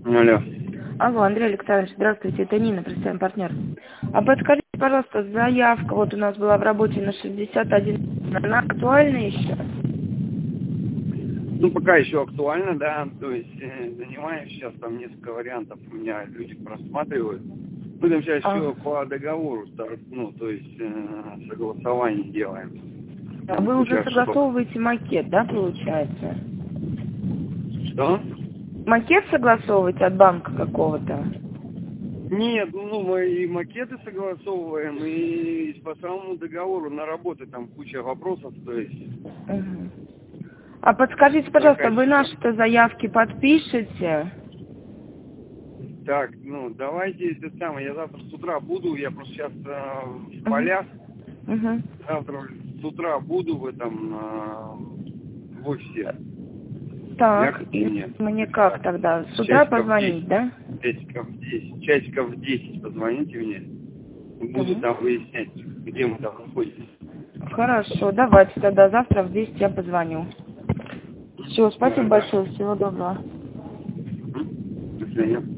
Алло. Алло, Андрей Александрович, здравствуйте, это Нина, представим партнер. А подскажите, пожалуйста, заявка вот у нас была в работе на 61, она актуальна еще? Ну, пока еще актуально, да, то есть занимаюсь сейчас, там несколько вариантов у меня люди просматривают. Будем сейчас еще по договору, ну, то есть согласование делаем. А вы уже согласовываете макет, да, получается? Что? Макет согласовываете от банка какого-то? Нет, ну мы и макеты согласовываем, и по самому договору на работу там куча вопросов, то есть. Угу. А подскажите, пожалуйста, вы наши-то заявки подпишете? Так, ну давайте это самое, я завтра с утра буду, я просто сейчас в полях, завтра с утра буду в этом в офисе. Так, и мне как тогда? С утра позвонить, да? Часиков в 10 позвоните мне. Буду там выяснять, где мы там находимся. Хорошо, давайте тогда завтра в 10 я позвоню. Все, спасибо большое, всего доброго. До свидания.